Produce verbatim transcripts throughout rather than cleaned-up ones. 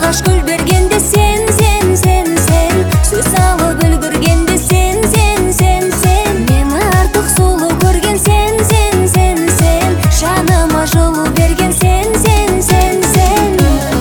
алғаш гүл бергенде сен, сен, сен, сен. Сөз алып үлгіргенде сен, сен, сен, сен. Мені артық сұлу көрген сен, сен, сен, сен. Жаныма жылу берген сен, сен, сен, сен.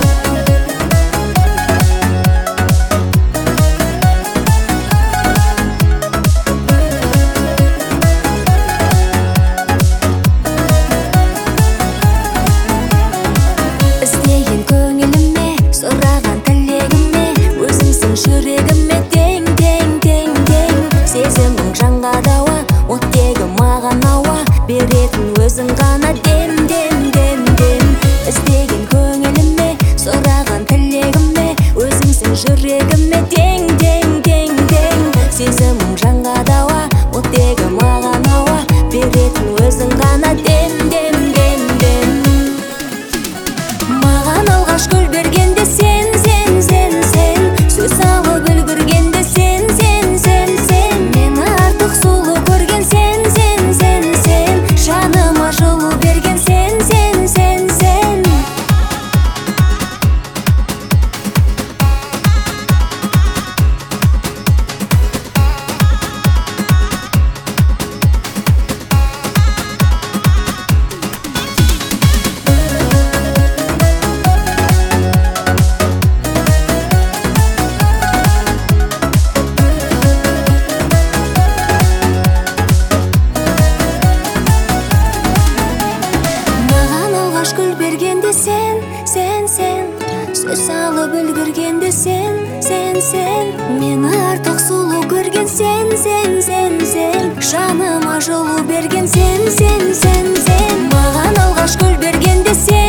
Іздеген көңіліме, сұраған тілегіме, өзіңсің жүрегіме тең, тең, тең, тең. Сезімің жанға дауа, оттегі маған ауа, беретін өзің ғана дем, дем, дем, дем. Іздеген көңіліме, сұраған тілегіме, өзіңсің жүрегіме тең, тең, тең, тең. Сезімің жанға дауа, оттегі маған ауа, беретін өзің ғана дем, дем, дем, дем. Маған алғаш гүл бергенде сен, сен, сен, сен. Сөз алып үлгіргенде сен, сен, сен, сен. Мені артық сұлу көрген сен, сен, сен, сен. Жаныма жылу берген сен, сен, сен, сен. Маған алғаш гүл бергенде сен, сен, сен. Сөз алып үлгіргенде сен, сен, сен. Мені артық сұлу көрген сен, сен, сен, сен. Жаныма жылу берген сен, сен, сен, сен. Маған алғаш гүл бергенде сен.